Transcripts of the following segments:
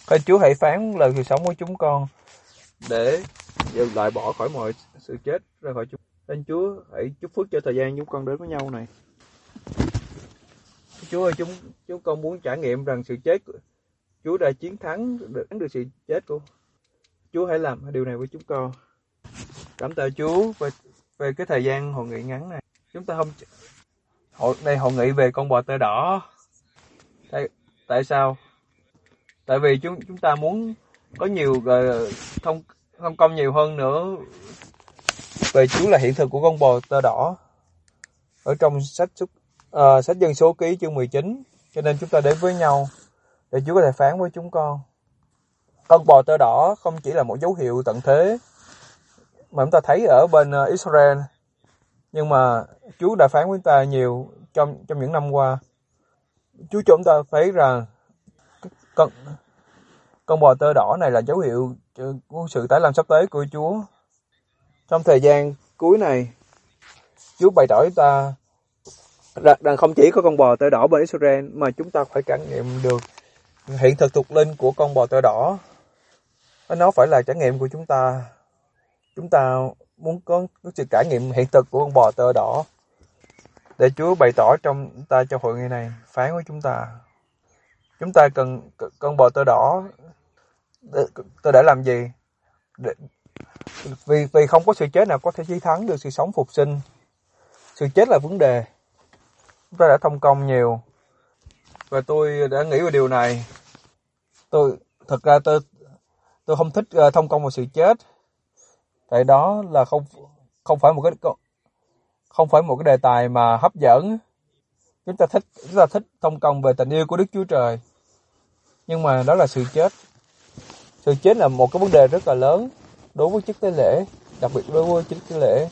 Thôi Chúa hãy phán lời sự sống của chúng con để loại bỏ khỏi mọi sự chết ra khỏi chúng. Xin Chúa hãy chúc phước cho thời gian chúng con đến với nhau này. Chúa ơi, chúng con muốn trải nghiệm rằng sự chết Chúa đã chiến thắng được sự chết của. Chúa hãy làm điều này với chúng con. Cảm tạ Chúa về cái thời gian hội nghị ngắn này. Chúng ta không hội nghị về con bò tơ đỏ. Tại sao? Tại vì chúng ta muốn có nhiều thông công nhiều hơn nữa về Chúa là hiện thực của con bò tơ đỏ ở trong sách Dân Số Ký chương 19. Cho nên chúng ta đến với nhau để Chúa có thể phán với chúng con. Con bò tơ đỏ không chỉ là một dấu hiệu tận thế mà chúng ta thấy ở bên Israel, nhưng mà Chúa đã phán với chúng ta nhiều trong những năm qua. Chúa cho chúng ta thấy rằng con bò tơ đỏ này là dấu hiệu của sự tái lâm sắp tới của Chúa. Trong thời gian cuối này, Chúa bày tỏ với ta rằng không chỉ có con bò tơ đỏ bên Israel mà chúng ta phải trải nghiệm được hiện thực thuộc linh của con bò tơ đỏ. Nó phải là trải nghiệm của chúng ta. Chúng ta muốn có sự trải nghiệm hiện thực của con bò tơ đỏ để Chúa bày tỏ trong hội nghị này, phán với chúng ta. Chúng ta cần con bò tơ đỏ để làm gì? Vì không có sự chết nào có thể chiến thắng được sự sống phục sinh. Sự chết là vấn đề. Chúng ta đã thông công nhiều và tôi đã nghĩ về điều này. Thật ra tôi không thích thông công vào sự chết. Tại đó là không phải một cái đề tài mà hấp dẫn. Chúng ta thích thông công về tình yêu của Đức Chúa Trời. Nhưng mà đó là sự chết. Sự chết là một cái vấn đề rất là lớn đối với chức tế lễ, đặc biệt đối với chức tế lễ.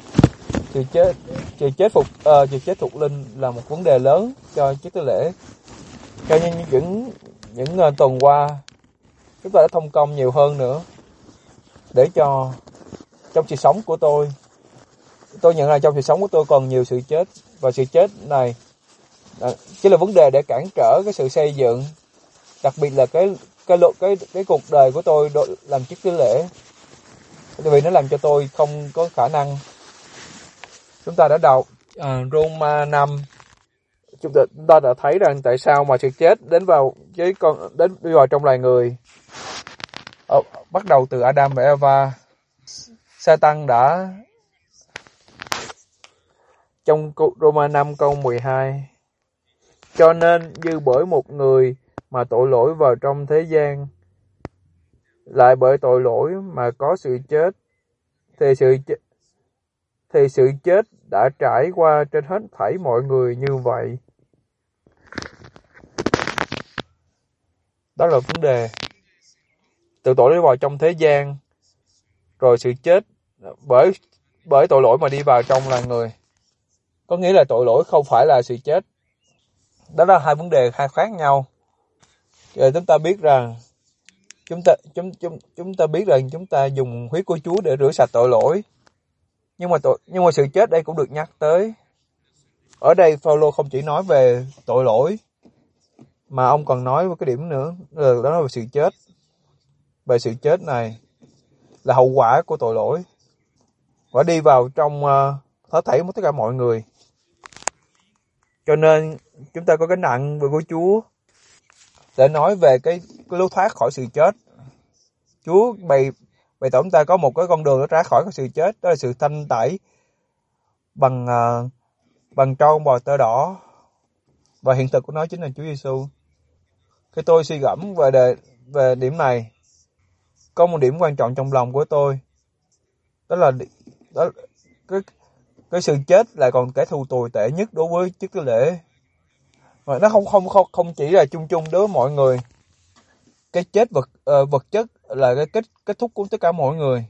Sự chết thuộc linh là một vấn đề lớn cho chức tế lễ. Cho nên những tuần qua chúng ta đã thông công nhiều hơn nữa để cho trong sự sống của tôi nhận ra trong sự sống của tôi còn nhiều sự chết, và sự chết này chỉ là vấn đề để cản trở cái sự xây dựng, đặc biệt là cái cuộc đời của tôi làm chức tế lễ, vì nó làm cho tôi không có khả năng. Chúng ta đã đọc Roma 5, chúng ta đã thấy rằng tại sao mà sự chết đi vào trong loài người. Bắt đầu từ Adam và Eva, Satan đã trong Roma 5 câu 12, cho nên như bởi một người mà tội lỗi vào trong thế gian, lại bởi tội lỗi mà có sự chết, thì sự chết đã trải qua trên hết thảy mọi người như vậy. Đó là vấn đề. Từ tội lỗi vào trong thế gian, rồi sự chết bởi tội lỗi mà đi vào trong là người. Có nghĩa là tội lỗi không phải là sự chết. Đó là hai vấn đề khác nhau. Rồi chúng ta biết rằng chúng ta dùng huyết của Chúa để rửa sạch tội lỗi. Nhưng mà sự chết đây cũng được nhắc tới. Ở đây Phaolô không chỉ nói về tội lỗi, mà ông còn nói về cái điểm nữa, đó là về sự chết. Về sự chết này là hậu quả của tội lỗi và đi vào trong hết thảy tất cả mọi người. Cho nên chúng ta có cái nặng về của Chúa để nói về cái lối thoát khỏi sự chết. Chúa bày tỏ chúng ta có một cái con đường để ra khỏi sự chết, đó là sự thanh tẩy bằng trâu bò tơ đỏ, và hiện thực của nó chính là Chúa Giêsu. Khi tôi suy gẫm về điểm này, có một điểm quan trọng trong lòng của tôi, đó là cái sự chết lại còn kẻ thù tồi tệ nhất đối với chức tế lễ. Và nó không chỉ là chung đối với mọi người. Cái chết vật chất là cái kết thúc của tất cả mọi người.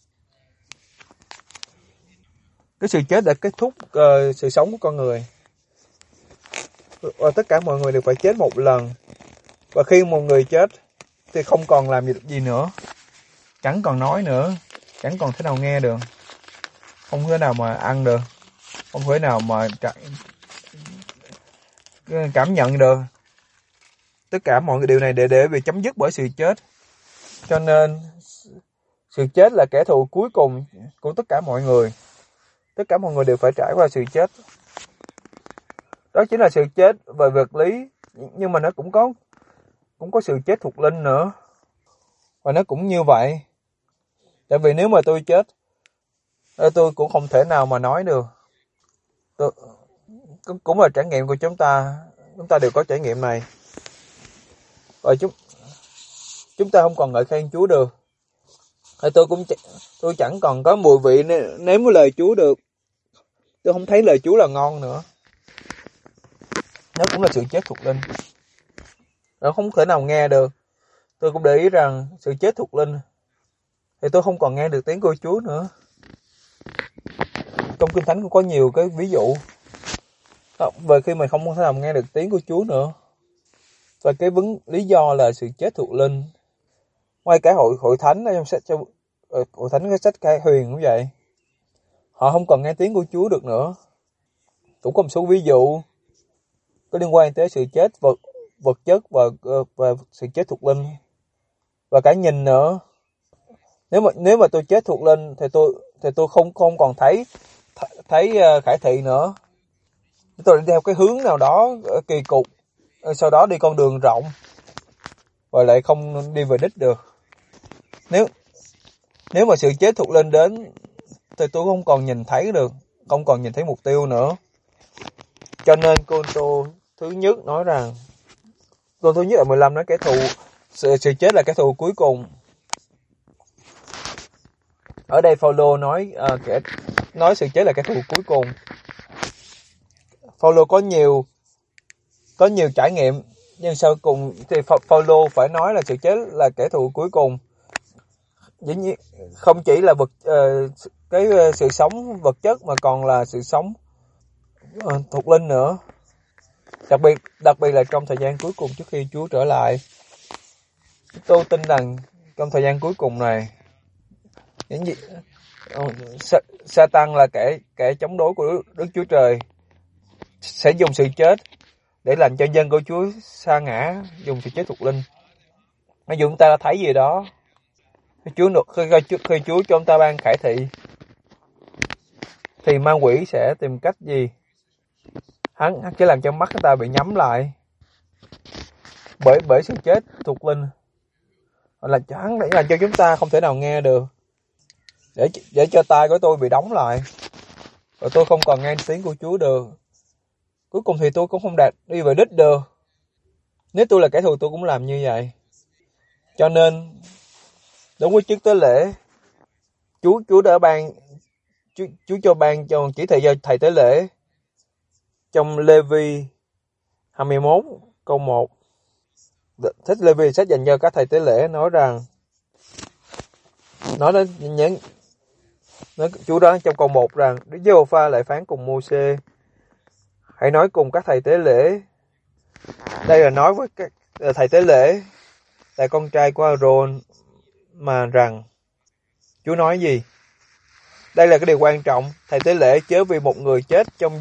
Cái sự chết đã kết thúc sự sống của con người. Và tất cả mọi người đều phải chết một lần. Và khi một người chết thì không còn làm gì nữa. Chẳng còn nói nữa. Chẳng còn thế nào nghe được. Không thể nào mà ăn được. Không thể nào mà cảm nhận được. tất cả mọi điều này để bị chấm dứt bởi sự chết. Cho nên sự chết là kẻ thù cuối cùng của tất cả mọi người. Tất cả mọi người đều phải trải qua sự chết. Đó chính là sự chết về vật lý, nhưng mà nó cũng có sự chết thuộc linh nữa. Và nó cũng như vậy. Tại vì nếu mà tôi chết, tôi cũng không thể nào mà nói được. Cũng là trải nghiệm của chúng ta. Chúng ta đều có trải nghiệm này. Và chúng ta không còn ngợi khen Chúa được. Tôi chẳng còn có mùi vị nếm lời Chúa được. Tôi không thấy lời Chúa là ngon nữa. Nó cũng là sự chết thuộc linh. Nó không thể nào nghe được. Tôi cũng để ý rằng sự chết thuộc linh thì tôi không còn nghe được tiếng của Chúa nữa. Trong Kinh Thánh cũng có nhiều cái ví dụ về khi mình không thể nào nghe được tiếng của Chúa nữa. Và cái lý do là sự chết thuộc linh. Ngoài cả hội thánh trong sách hội thánh cái sách Khai Huyền cũng vậy. Họ không còn nghe tiếng của Chúa được nữa. Cũng có một số ví dụ có liên quan tới sự chết vật chất và sự chết thuộc linh và cả nhìn nữa. Nếu mà tôi chết thuộc linh thì tôi không còn thấy khải thị nữa. Tôi đi theo cái hướng nào đó kỳ cục, sau đó đi con đường rộng và lại không đi về đích được. Nếu mà sự chết thuộc linh đến thì tôi không còn nhìn thấy được, không còn nhìn thấy mục tiêu nữa. Cho nên Cô-rinh-tô thứ nhất nói rằng, Cô thứ nhất ở 15 nói sự chết là kẻ thù cuối cùng. Ở đây Phaolô nói sự chết là kẻ thù cuối cùng. Phaolô có nhiều trải nghiệm, nhưng sau cùng thì Phaolô phải nói là sự chết là kẻ thù cuối cùng. Dĩ nhiên không chỉ là sự sống vật chất mà còn là sự sống thuộc linh nữa. Đặc biệt là trong thời gian cuối cùng trước khi Chúa trở lại. Tôi tin rằng trong thời gian cuối cùng này, Sa-tan là kẻ chống đối của Đức Chúa Trời sẽ dùng sự chết để làm cho dân của Chúa sa ngã, dùng sự chết thuộc linh. Ví dụ chúng ta đã thấy gì đó, khi Chúa cho chúng ta ban khải thị, thì ma quỷ sẽ tìm cách gì? Hắn sẽ làm cho mắt chúng ta bị nhắm lại bởi sự chết thuộc linh, hắn để làm cho chúng ta không thể nào nghe được, để cho tai của tôi bị đóng lại và tôi không còn nghe tiếng của Chúa được. Cuối cùng thì tôi cũng không đi về đích được. Nếu tôi là kẻ thù tôi cũng làm như vậy. Cho nên đúng với chức tế lễ, Chúa đã Chúa cho ban cho chỉ thị cho thầy tế lễ trong Lê-vi 21 câu 1. Sách Lê-vi sách dành cho các thầy tế lễ nói Chúa đó trong câu 1 rằng Đức Giê-hô-va lại phán cùng Mô-sê: hãy nói cùng các thầy tế lễ. Đây là nói với các thầy tế lễ là con trai của A-rôn mà rằng Chúa nói gì? Đây là cái điều quan trọng. Thầy tế lễ chớ vì một người chết trong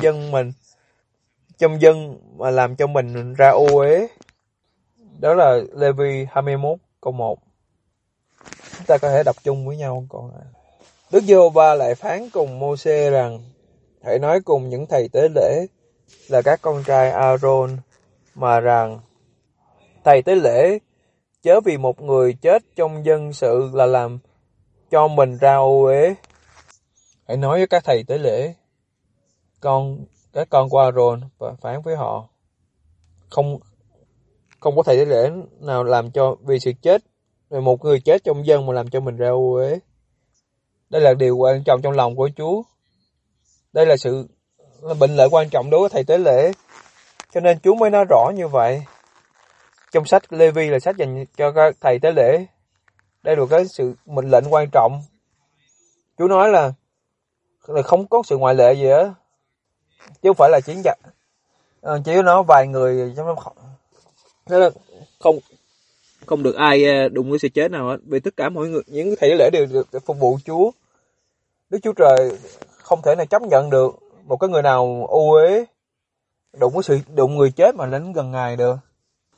dân mà làm cho mình ra ô uế. Đó là Lê-vi 21 câu 1. Chúng ta có thể đọc chung với nhau. Đức Giê-hô-va lại phán cùng Mô-sê rằng hãy nói cùng những thầy tế lễ là các con trai A-rôn mà rằng thầy tế lễ chớ vì một người chết trong dân sự là làm cho mình ra ô uế. Hãy nói với các thầy tế lễ, các con của A-rôn, và phán với họ: không có thầy tế lễ nào làm cho vì sự chết, vì một người chết trong dân mà làm cho mình ra ô uế. Đây là điều quan trọng trong lòng của Chúa. Đây là bệnh lệ quan trọng đối với thầy tế lễ. Cho nên Chúa mới nói rõ như vậy. Trong sách Lê-vi là sách dành cho các thầy tế lễ. Đây là cái sự mệnh lệnh quan trọng. Chúa nói là không có sự ngoại lệ gì hết. Chứ không phải là chỉ nói vài người trong đó không được ai đụng với sự chết nào hết. Vì tất cả mọi người, những thầy tế lễ đều được phục vụ Chúa. Đức Chúa Trời không thể nào chấp nhận được một cái người nào ô uế đụng người chết mà đến gần Ngài được.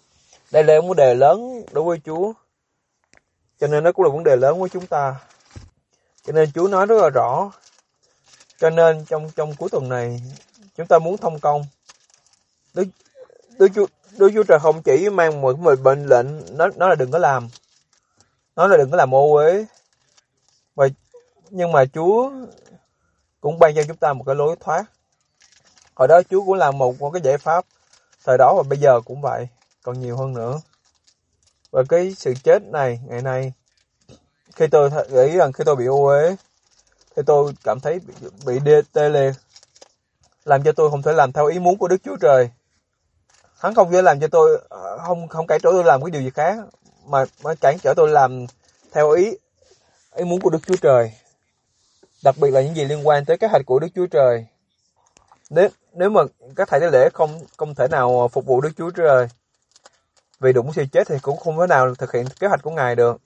Đây là vấn đề lớn đối với Chúa. Cho nên nó cũng là vấn đề lớn với chúng ta. Cho nên Chúa nói rất là rõ. Cho nên trong cuối tuần này chúng ta muốn thông công. Đức Chúa Trời không chỉ mang một mệnh lệnh nó là đừng có làm. Nó là đừng có làm ô uế. Nhưng mà Chúa cũng ban cho chúng ta một cái lối thoát. Hồi đó Chúa cũng làm một cái giải pháp. Thời đó và bây giờ cũng vậy. Còn nhiều hơn nữa. Và cái sự chết này, ngày nay, khi tôi nghĩ rằng khi tôi bị ô uế, thì tôi cảm thấy bị tê liệt, làm cho tôi không thể làm theo ý muốn của Đức Chúa Trời. Hắn không thể làm cho tôi, không cản trở tôi làm cái điều gì khác, mà cản trở tôi làm theo ý muốn của Đức Chúa Trời. Đặc biệt là những gì liên quan tới kế hoạch của Đức Chúa Trời. Nếu mà các thầy tế lễ không thể nào phục vụ Đức Chúa Trời vì đụng sự chết thì cũng không thể nào thực hiện kế hoạch của Ngài được.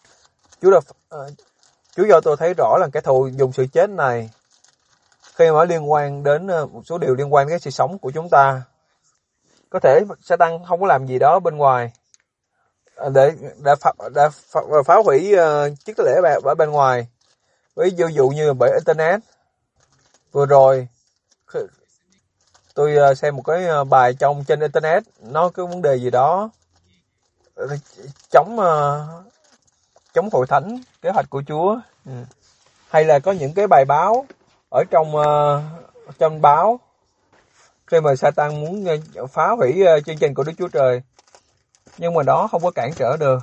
Chúa cho tôi thấy rõ là cái thù dùng sự chết này khi mà liên quan đến một số điều liên quan đến cái sự sống của chúng ta. Có thể Satan không có làm gì đó bên ngoài để phá hủy chiếc tế lễ ở bên ngoài. Ví dụ như bởi internet. Vừa rồi tôi xem một cái bài trên internet nói cái vấn đề gì đó chống hội thánh kế hoạch của Chúa. Hay là có những cái bài báo ở trong báo khi mà Satan muốn phá hủy chương trình của Đức Chúa Trời, nhưng mà đó không có cản trở được.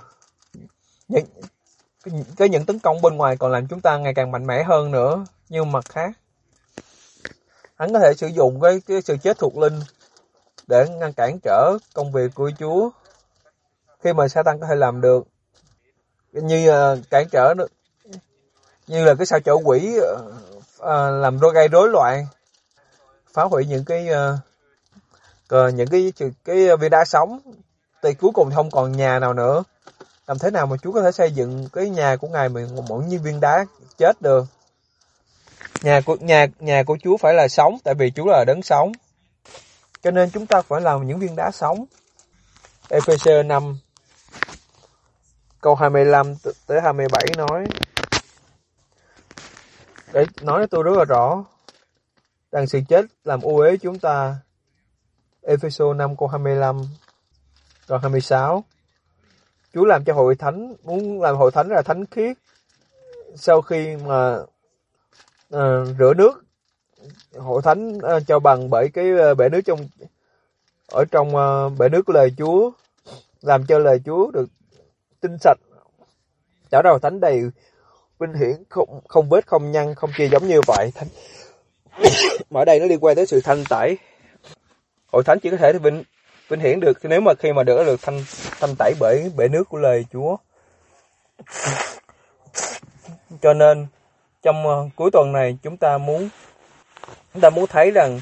Những tấn công bên ngoài còn làm chúng ta ngày càng mạnh mẽ hơn nữa. Nhưng mặt khác, hắn có thể sử dụng cái sự chết thuộc linh để ngăn cản trở công việc của Chúa. Khi mà Satan có thể làm được như cản trở được, như là cái sao chổi quỷ làm gây rối loạn, phá hủy những cái viên đá sống, thì cuối cùng không còn nhà nào nữa. Làm thế nào mà Chúa có thể xây dựng cái nhà của Ngài mỗi như viên đá chết được? Nhà của Chúa phải là sống, tại vì Chúa là đấng sống. Cho nên chúng ta phải làm những viên đá sống. Ê-phê-sơ 5 câu 25 tới 27 nói, để nói với tôi rất là rõ rằng sự chết làm ô uế chúng ta. Ê-phê-sô 5 câu 25 rồi 26. Chúa làm cho hội thánh, muốn làm hội thánh là thánh khiết. Sau khi mà rửa nước, hội thánh cho bằng bởi cái bể nước trong bể nước của lời Chúa, làm cho lời Chúa được tinh sạch, trở ra hội thánh đầy vinh hiển, không vết, không nhăn, không chia giống như vậy. Mà ở đây nó liên quan tới sự thanh tẩy. Hội thánh chỉ có thể vinh hiển được nếu mà khi mà được thanh tẩy bởi bể nước của lời Chúa. Cho nên trong cuối tuần này chúng ta muốn thấy rằng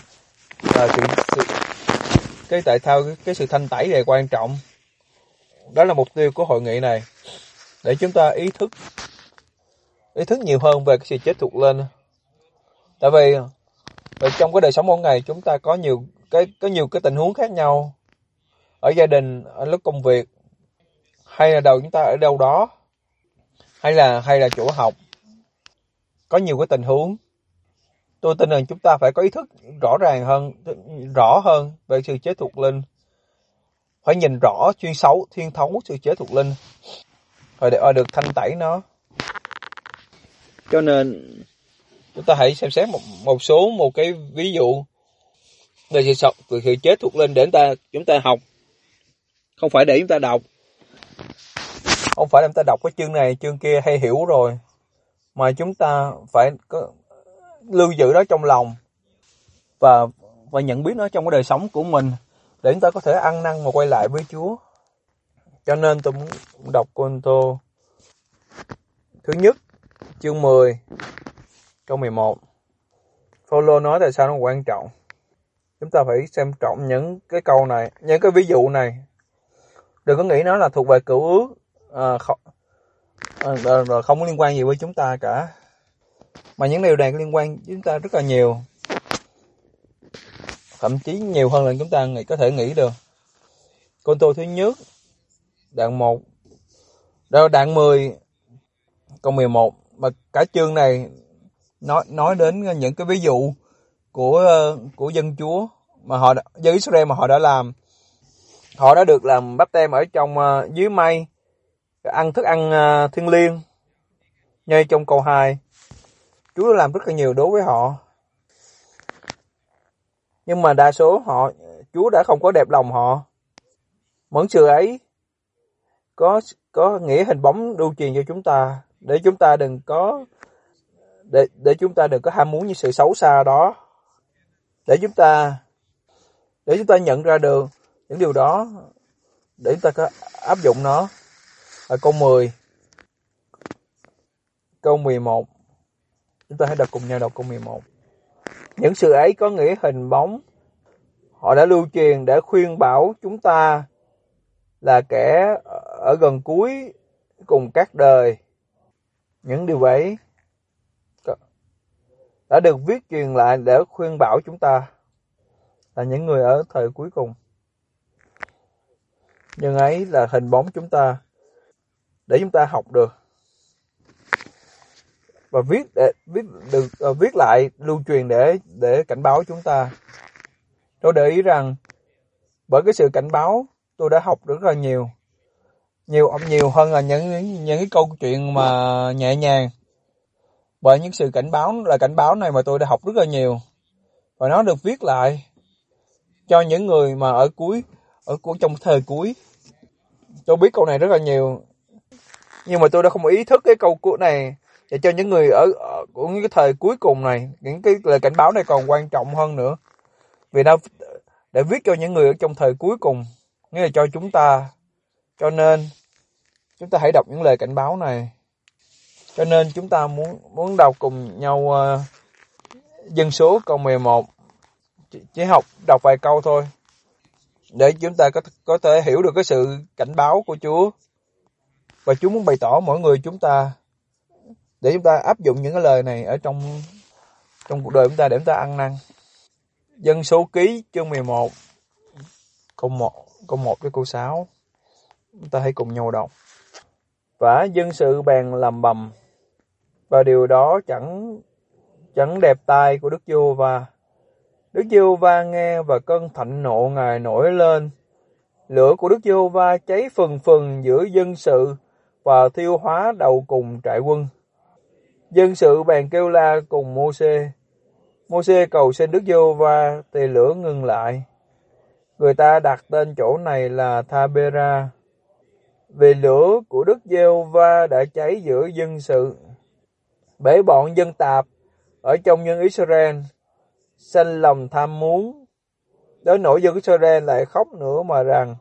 tại sao cái sự thanh tẩy này quan trọng. Đó là mục tiêu của hội nghị này, để chúng ta ý thức nhiều hơn về cái sự chết thuộc linh. Tại vì trong cái đời sống mỗi ngày chúng ta có nhiều cái tình huống khác nhau, ở gia đình, ở lúc công việc, hay là chúng ta ở đâu đó, hay là chỗ học, có nhiều cái tình huống. Tôi tin rằng chúng ta phải có ý thức rõ hơn về sự chết thuộc linh, phải nhìn rõ xuyên thấu sự chết thuộc linh, rồi để được thanh tẩy nó. Cho nên chúng ta hãy xem xét một cái ví dụ về sự chết thuộc linh để chúng ta học, không phải để chúng ta đọc, không phải để chúng ta đọc cái chương này chương kia hay hiểu rồi, mà chúng ta phải lưu giữ nó trong lòng và nhận biết nó trong cái đời sống của mình, để chúng ta có thể ăn năn và quay lại với Chúa. Cho nên tôi muốn đọc Cô-rinh-tô thứ nhất chương 10 câu 11. Phaolô nói tại sao nó quan trọng. Chúng ta phải xem trọng những cái câu này, những cái ví dụ này. Đừng có nghĩ nó là thuộc về cựu ước, không liên quan gì với chúng ta cả. Mà những điều này liên quan với chúng ta rất là nhiều, thậm chí nhiều hơn là chúng ta có thể nghĩ được. Cô-rinh-tô thứ nhất Đoạn 1, đó đoạn 10 câu 11, mà cả chương này nói đến những cái ví dụ của dân Chúa mà dân Israel mà họ đã làm. Họ đã được làm báp têm ở trong dưới mây, ăn thức ăn thiêng liêng. Như trong câu 2, Chúa đã làm rất là nhiều đối với họ. Nhưng mà đa số Chúa đã không có đẹp lòng họ. Mẫn sự ấy có nghĩa hình bóng lưu truyền cho chúng ta, để chúng ta đừng có ham muốn những sự xấu xa đó, để chúng ta nhận ra được những điều đó, để chúng ta có áp dụng nó. Ở câu 10, câu 11, chúng ta hãy cùng nhau đọc câu 11. Những sự ấy có nghĩa hình bóng, họ đã lưu truyền để khuyên bảo chúng ta là kẻ ở gần cuối cùng các đời. Những điều ấy đã được viết truyền lại để khuyên bảo chúng ta là những người ở thời cuối cùng. Nhưng ấy là hình bóng chúng ta để chúng ta học được và viết lại lưu truyền để cảnh báo chúng ta. Tôi để ý rằng bởi cái sự cảnh báo, tôi đã học rất là nhiều hơn là những cái câu chuyện mà nhẹ nhàng. Bởi những sự cảnh báo này mà tôi đã học rất là nhiều, và nó được viết lại cho những người mà ở trong thời cuối. Tôi biết câu này rất là nhiều, nhưng mà tôi đã không ý thức cái câu cuối này, để cho những người của những cái thời cuối cùng này, những cái lời cảnh báo này còn quan trọng hơn nữa, vì nó để viết cho những người ở trong thời cuối cùng, nghĩa là cho chúng ta. Cho nên chúng ta hãy đọc những lời cảnh báo này. Cho nên chúng ta muốn đọc cùng nhau Dân số câu 11, chỉ đọc vài câu thôi, để chúng ta có thể hiểu được cái sự cảnh báo của Chúa. Và Chúa muốn bày tỏ mỗi người chúng ta, để chúng ta áp dụng những cái lời này ở trong cuộc đời chúng ta, để chúng ta ăn năn. Dân số ký chương 11, câu 1 đến câu 6. Chúng ta hãy cùng nhau đọc. Và dân sự bèn lầm bầm, và điều đó chẳng đẹp tai của Đức Giê-hô-va. Đức Giê-hô-va nghe và cơn thạnh nộ Ngài nổi lên. Lửa của Đức Giê-hô-va cháy phừng phừng giữa dân sự và thiêu hóa đầu cùng trại quân. Dân sự bèn kêu la cùng Mô-sê. Mô-sê cầu xin Đức Giê-hô-va thì lửa ngừng lại. Người ta đặt tên chỗ này là Tha-bê-ra, vì lửa của Đức Giê-hô-va đã cháy giữa dân sự. Bể bọn dân tạp ở trong dân Israel sanh lòng tham muốn. Đến nỗi dân Israel lại khóc nữa mà rằng: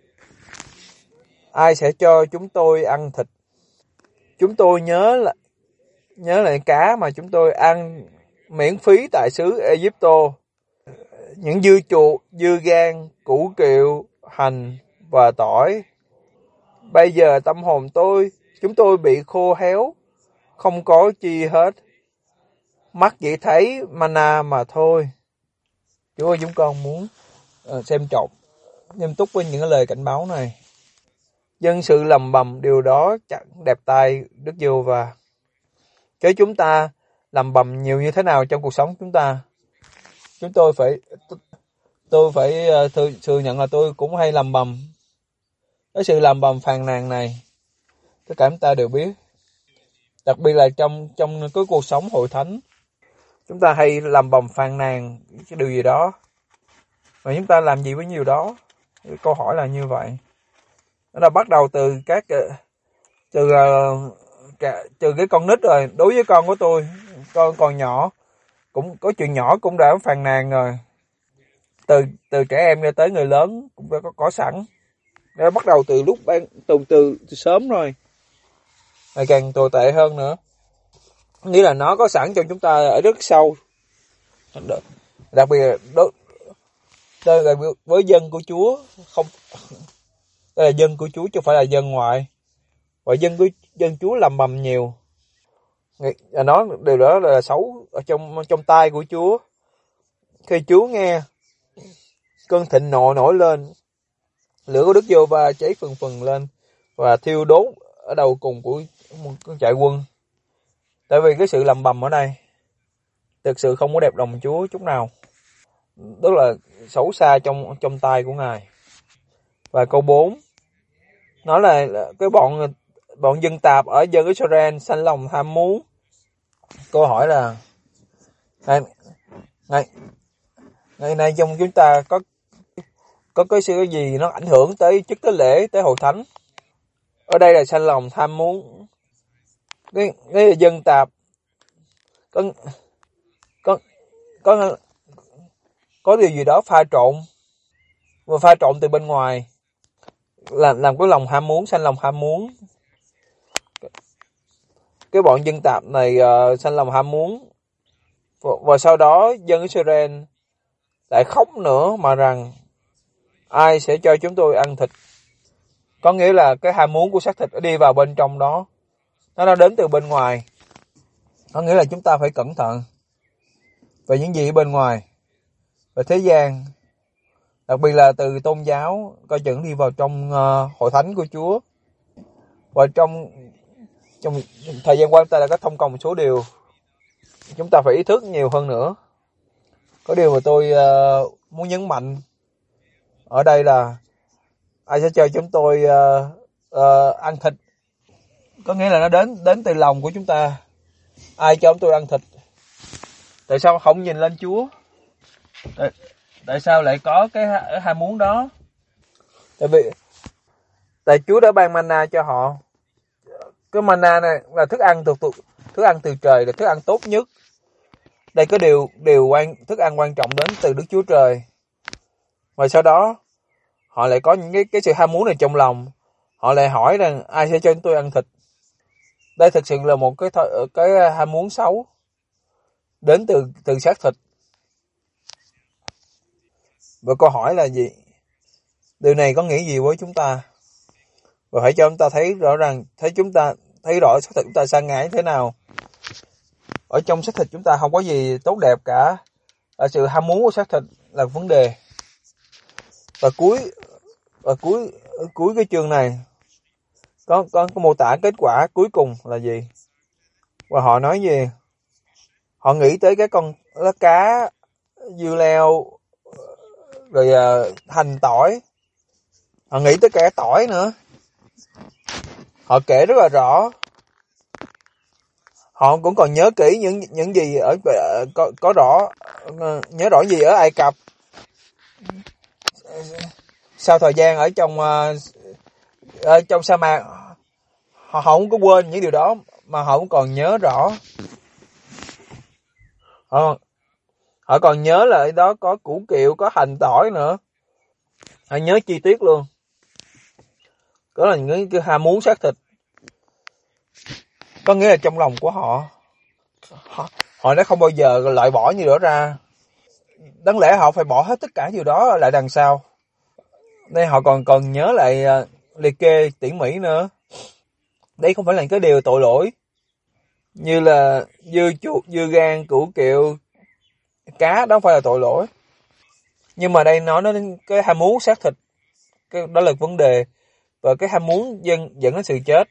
ai sẽ cho chúng tôi ăn thịt? Chúng tôi nhớ lại cá mà chúng tôi ăn miễn phí tại xứ Ai-cập, những dưa chuột, dưa gan, củ kiệu, hành và tỏi. Bây giờ tâm hồn chúng tôi bị khô héo, không có chi hết, mắt chỉ thấy mana mà thôi. Chúa ơi, chúng con muốn xem trọng nghiêm túc với những lời cảnh báo này. Dân sự lầm bầm điều đó chẳng đẹp tai Đức Giê-hô-va. Chứ chúng ta lầm bầm nhiều như thế nào trong cuộc sống chúng ta? Tôi phải thừa nhận là tôi cũng hay lầm bầm. Cái sự lầm bầm phàn nàn này, tất cả chúng ta đều biết. Đặc biệt là trong cái cuộc sống hội thánh, chúng ta hay lầm bầm phàn nàn cái điều gì đó. Và chúng ta làm gì với nhiều đó? Câu hỏi là như vậy. Nó là bắt đầu từ cái con nít rồi. Đối với con của tôi, con còn nhỏ, cũng có chuyện nhỏ cũng đã phàn nàn rồi. Từ trẻ em cho tới người lớn cũng đã có sẵn. Nó bắt đầu từ lúc từ sớm rồi, ngày càng tồi tệ hơn nữa. Nghĩa là nó có sẵn trong chúng ta ở rất sâu. Đặc biệt là với dân của Chúa, không, đây là dân của Chúa chứ không phải là dân ngoại. Và dân Chúa lầm bầm nhiều. Nó điều đó là xấu ở trong tai của Chúa. Khi Chúa nghe cơn thịnh nộ nổi lên, lửa của Đức Giê-hô-va cháy phừng phừng lên, và thiêu đốt ở đầu cùng của một trại quân. Tại vì cái sự lầm bầm ở đây thực sự không có đẹp lòng Chúa chút nào, tức là xấu xa trong tay của Ngài. Và câu 4 nói là cái bọn dân tạp ở dân Israel sanh lòng tham muốn. Câu hỏi là ngày nay trong chúng ta có cái sự gì nó ảnh hưởng tới chức tế lễ, tới hội thánh? Ở đây là sanh lòng tham muốn. Cái dân tạp có có điều gì đó pha trộn, và pha trộn từ bên ngoài, làm cái lòng ham muốn, sanh lòng ham muốn. Cái bọn dân tạp này sanh lòng ham muốn, và sau đó dân Israel lại khóc nữa mà rằng ai sẽ cho chúng tôi ăn thịt. Có nghĩa là cái ham muốn của xác thịt đi vào bên trong đó, nó đến từ bên ngoài. Có nghĩa là chúng ta phải cẩn thận về những gì ở bên ngoài, về thế gian, đặc biệt là từ tôn giáo, coi chừng đi vào trong hội thánh của Chúa. Và trong thời gian qua ta đã có thông cộng một số điều chúng ta phải ý thức nhiều hơn nữa. Có điều mà tôi muốn nhấn mạnh ở đây là ai sẽ cho chúng tôi ăn thịt. Có nghĩa là nó đến từ lòng của chúng ta. Ai cho chúng tôi ăn thịt? Tại sao không nhìn lên Chúa? Tại sao lại có cái ham muốn đó? Tại Chúa đã ban manna cho họ. Cái manna này là thức ăn từ trời, là thức ăn tốt nhất. Đây có thức ăn quan trọng đến từ Đức Chúa Trời. Và sau đó họ lại có những cái sự ham muốn này trong lòng. Họ lại hỏi rằng ai sẽ cho chúng tôi ăn thịt? Đây thực sự là một cái ham muốn xấu đến từ xác thịt. Và câu hỏi là gì? Điều này có nghĩa gì với chúng ta? Và hãy cho chúng ta thấy rõ ràng, thấy rõ xác thịt chúng ta sa ngã thế nào. Ở trong xác thịt chúng ta không có gì tốt đẹp cả. Ở sự ham muốn của xác thịt là vấn đề. Và cuối cái chương này có mô tả kết quả cuối cùng là gì? Và họ nói gì? Họ nghĩ tới cái con cá, dưa leo, rồi hành tỏi. Họ nghĩ tới cả tỏi nữa. Họ kể rất là rõ. Họ cũng còn nhớ kỹ những gì có rõ, nhớ rõ gì ở Ai Cập. Sau thời gian ở trong sa mạc, họ không có quên những điều đó, mà họ cũng còn nhớ rõ. Họ còn nhớ là ở đó có củ kiệu, có hành tỏi nữa. Họ nhớ chi tiết luôn. Đó là những cái ham muốn xác thịt. Có nghĩa là trong lòng của họ đã không bao giờ loại bỏ như đó ra. Đáng lẽ họ phải bỏ hết tất cả điều đó lại đằng sau. Đây họ còn nhớ lại liệt kê tỉ mỉ nữa. Đây không phải là cái điều tội lỗi, như là dưa chuột, dưa gan, củ kiệu, cá, đó không phải là tội lỗi. Nhưng mà đây nói đến cái ham muốn xác thịt, đó là vấn đề. Và cái ham muốn dẫn đến sự chết.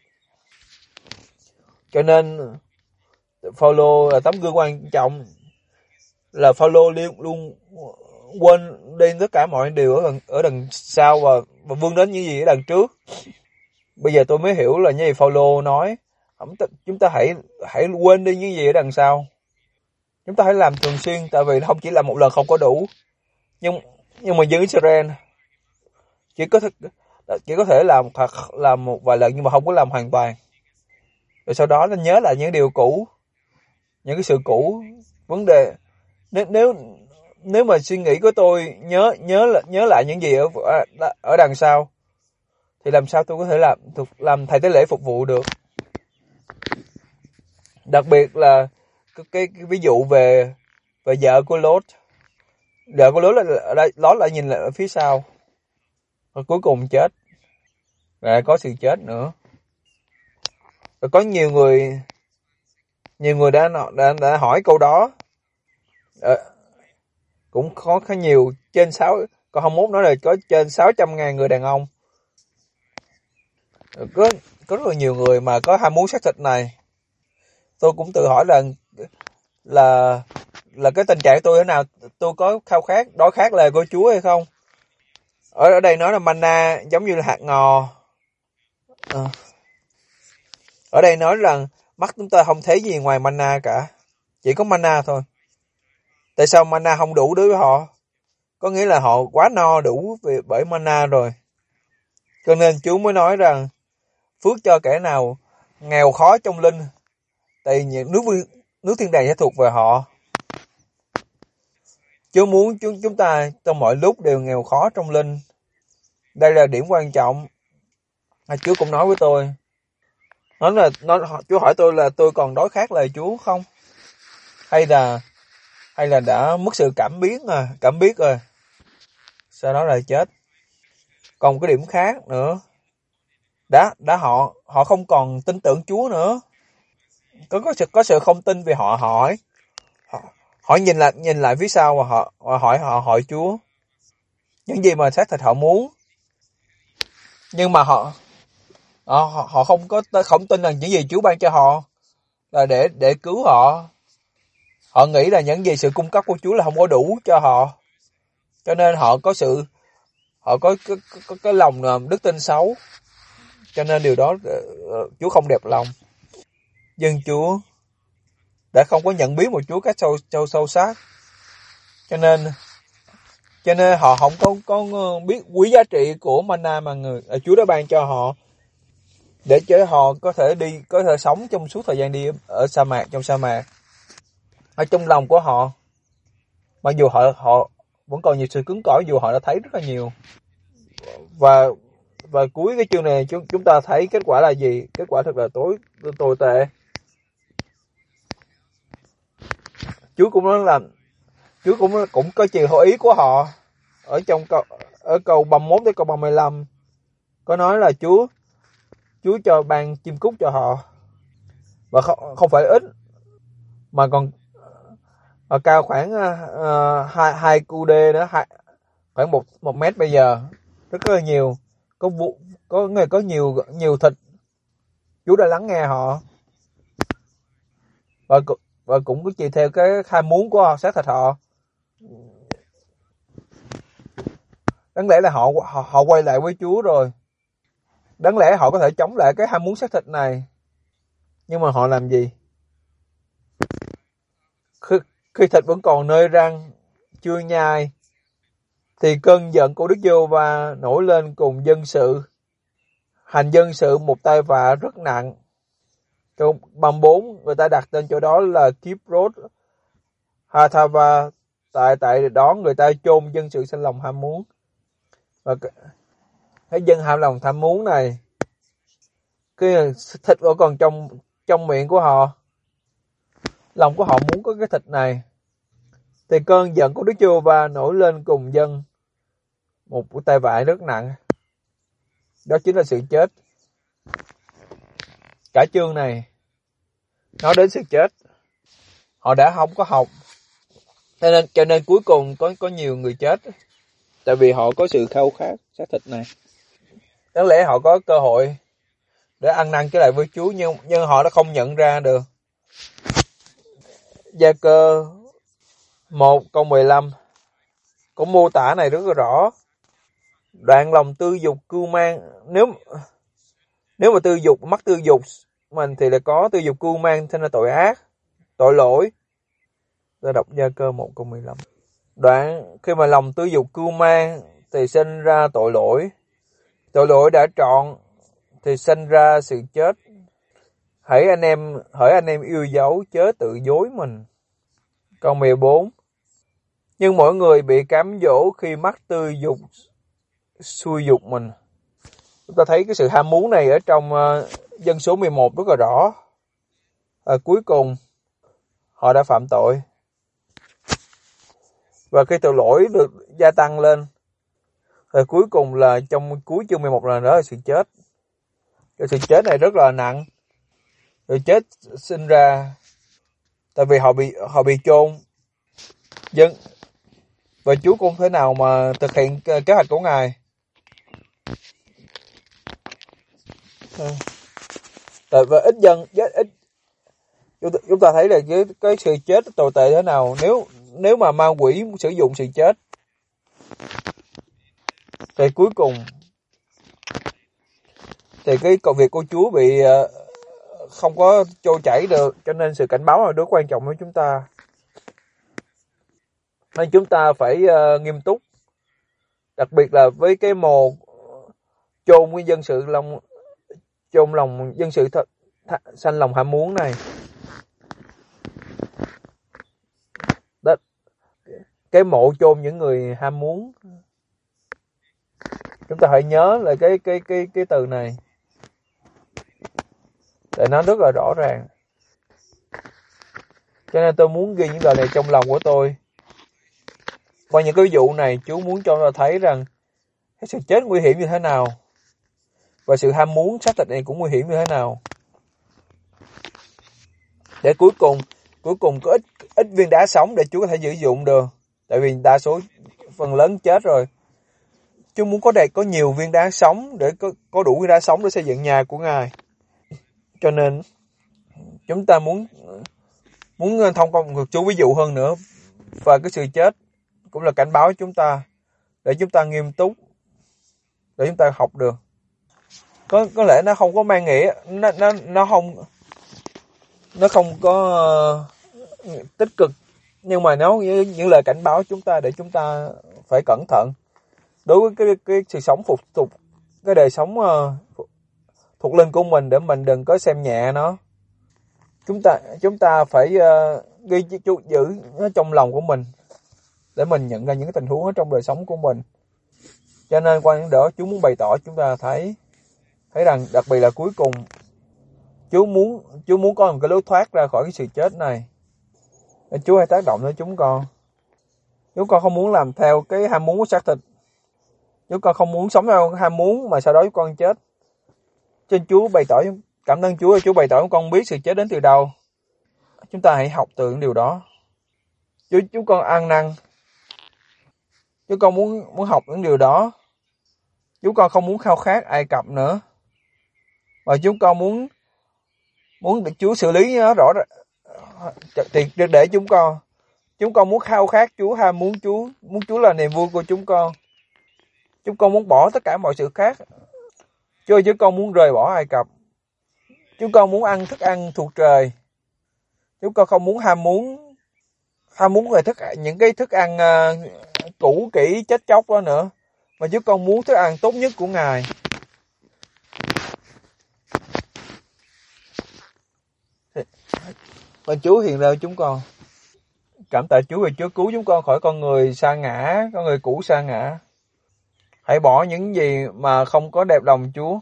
Cho nên Phaolô là tấm gương quan trọng, là Phaolô luôn quên đi tất cả mọi điều ở đằng sau và vươn đến những gì ở đằng trước. Bây giờ tôi mới hiểu là như vậy Phaolô nói, chúng ta hãy quên đi những gì ở đằng sau. Chúng ta hãy làm thường xuyên, tại vì không chỉ làm một lần không có đủ. Nhưng mà dân Israel chỉ có thể làm một vài lần, nhưng mà không có làm hoàn toàn. Rồi sau đó nó nhớ lại những điều cũ, những cái sự cũ. Vấn đề nếu mà suy nghĩ của tôi nhớ lại những gì ở đằng sau, thì làm sao tôi có thể làm thầy tế lễ phục vụ được? Đặc biệt là cái ví dụ về vợ của Lốt. Vợ của Lốt lại nhìn lại ở phía sau, và cuối cùng chết. Và có sự chết nữa. Và có nhiều người đã hỏi câu đó. Cũng có khá nhiều, câu 21 nói là có trên 600.000 người đàn ông có có rất là nhiều người mà có ham muốn xác thịt này. Tôi cũng tự hỏi là cái tình trạng tôi thế nào, tôi có khao khát, đói khát lời của Chúa hay không? Ở đây nói là manna giống như là hạt ngò. Ở đây nói rằng mắt chúng ta không thấy gì ngoài manna cả, chỉ có manna thôi. Tại sao manna không đủ đối với họ? Có nghĩa là họ quá no đủ bởi manna rồi. Cho nên Chúa mới nói rằng phước cho kẻ nào nghèo khó trong linh, tại những nước thiên đàng sẽ thuộc về họ. Chúa muốn chúng ta trong mọi lúc đều nghèo khó trong linh. Đây là điểm quan trọng. Chúa cũng nói với tôi. Chúa hỏi tôi là tôi còn đói khát lời Chúa không? Hay là đã mất sự cảm biết rồi. Sau đó là chết. Còn một cái điểm khác nữa. Họ không còn tin tưởng Chúa nữa. Có sự không tin vì họ nhìn lại phía sau và họ hỏi Chúa những gì mà xác thịt họ muốn, nhưng mà họ không tin rằng những gì Chúa ban cho họ là để cứu họ. Họ nghĩ là những gì sự cung cấp của Chúa là không có đủ cho họ, cho nên họ có cái lòng đức tin xấu, cho nên điều đó Chúa không đẹp lòng. Dân Chúa đã không có nhận biết một Chúa cách sâu sắc, cho nên họ không có biết quý giá trị của manna mà Chúa đã ban cho họ, để cho họ có thể sống trong suốt thời gian đi ở trong sa mạc. Ở trong lòng của họ, mặc dù họ vẫn còn nhiều sự cứng cỏi, dù họ đã thấy rất là nhiều. Và cuối cái chương này chúng ta thấy kết quả là gì? Kết quả thật là tồi tệ. Chúa cũng nói là Chúa cũng có chiều hội ý của họ ở câu 31 tới câu 35, có nói là Chúa cho ban chim cút cho họ, và không phải ít mà còn cao khoảng 2 QD nữa, khoảng 1 mét bây giờ, rất là nhiều. Có nhiều thịt. Chúa đã lắng nghe họ và cũng có chiều theo cái ham muốn của họ, xác thịt họ. Đáng lẽ là họ quay lại với Chúa rồi. Đáng lẽ họ có thể chống lại cái ham muốn xác thịt này, nhưng mà họ làm gì? Khi thịt vẫn còn nơi răng chưa nhai, thì cơn giận của Đức Giê-hô-va nổi lên cùng dân sự, hành dân sự một tai vạ rất nặng. Câu 34, người ta đặt tên chỗ đó là Kibrot Hathava, tại đó người ta chôn dân sự sinh lòng ham muốn. Và cái dân ham lòng tham muốn này, cái thịt vẫn còn trong miệng của họ, lòng của họ muốn có cái thịt này, thì cơn giận của Đức Giê-hô-va nổi lên cùng dân, một tai vạ rất nặng. Đó chính là sự chết. Cả chương này nói đến sự chết. Họ đã không có học, cho nên cuối cùng có nhiều người chết, tại vì họ có sự khao khát xác thịt này. Đáng lẽ họ có cơ hội để ăn năn trở lại với Chúa, nhưng họ đã không nhận ra được. Gia-cơ 1 câu 15 cũng mô tả này rất là rõ. Đoạn lòng tư dục cưu mang, nếu mà mắc tư dục mình thì là có tư dục cưu mang, thế là tội ác, tội lỗi. Tôi đọc Gia-cơ 1 câu 15. Đoạn khi mà lòng tư dục cưu mang thì sinh ra tội lỗi. Tội lỗi đã trọn thì sinh ra sự chết. Hỡi anh em yêu dấu chớ tự dối mình. Câu 14. Nhưng mỗi người bị cám dỗ khi mắc tư dục xuôi dục mình. Chúng ta thấy cái sự ham muốn này ở trong dân số 11 rất là rõ. Cuối cùng họ đã phạm tội. Và khi tội lỗi được gia tăng lên, cuối cùng là trong cuối chương 11 là đó là sự chết. Cái sự chết này rất là nặng. Sự chết sinh ra tại vì họ bị chôn. Và Chúa cũng không thể nào mà thực hiện kế hoạch của Ngài. Tại vì ít dân ít chúng ta thấy là cái sự chết tồi tệ thế nào nếu mà ma quỷ sử dụng sự chết thì cuối cùng thì cái công việc của Chúa bị không có trôi chảy được, cho nên sự cảnh báo là rất quan trọng với chúng ta. Nên chúng ta phải nghiêm túc, đặc biệt là với cái mồ chôn cái dân sự chôn lòng dân sự sanh lòng ham muốn này. Đó, cái mộ chôn những người ham muốn. Chúng ta hãy nhớ là cái từ này, để nó rất là rõ ràng. Cho nên tôi muốn ghi những lời này trong lòng của tôi. Qua những cái vụ này, Chúa muốn cho ta thấy rằng cái sự chết nguy hiểm như thế nào, và sự ham muốn xác thịt này cũng nguy hiểm như thế nào. Để cuối cùng có ít viên đá sống để Chúa có thể sử dụng được. Tại vì đa số phần lớn chết rồi. Chúa muốn có nhiều viên đá sống để có đủ viên đá sống để xây dựng nhà của Ngài. Cho nên chúng ta muốn thông qua một Chúa ví dụ hơn nữa, và cái sự chết cũng là cảnh báo chúng ta để chúng ta nghiêm túc, để chúng ta học được. Có lẽ nó không có mang nghĩa, nó không có tích cực, nhưng mà nó những lời cảnh báo chúng ta để chúng ta phải cẩn thận đối với cái sự sống thuộc cái đời sống thuộc linh của mình, để mình đừng có xem nhẹ nó. Chúng ta phải giữ nó trong lòng của mình để mình nhận ra những tình huống ở trong đời sống của mình. Cho nên qua những đó Chúa muốn bày tỏ chúng ta thấy rằng, đặc biệt là cuối cùng Chúa muốn có một cái lối thoát ra khỏi cái sự chết này. Chúa hãy tác động đến chúng con. Chúng con không muốn làm theo cái ham muốn của xác thịt. Chúng con không muốn sống theo ham muốn mà sau đó chúng con chết. Trên Chúa bày tỏ, cảm ơn Chúa bày tỏ chúng con biết sự chết đến từ đâu. Chúng ta hãy học từ những điều đó. Chúng con ăn năn. Chúng con muốn học những điều đó. Chúng con không muốn khao khát Ai Cập nữa. Và chúng con muốn được Chúa xử lý nó rõ ràng. Thì để chúng con muốn khao khát Chúa, ham muốn Chúa là niềm vui của chúng con. Chúng con muốn bỏ tất cả mọi sự khác. Chúng con muốn rời bỏ Ai Cập. Chúng con muốn ăn thức ăn thuộc trời. Chúng con không muốn ham muốn về những cái thức ăn cũ kỹ chết chóc đó nữa, mà chúng con muốn thức ăn tốt nhất của Ngài. Và Chúa hiện ra chúng con. Cảm tạ Chúa vì Chúa cứu chúng con khỏi con người sa ngã, con người cũ sa ngã. Hãy bỏ những gì mà không có đẹp lòng Chúa.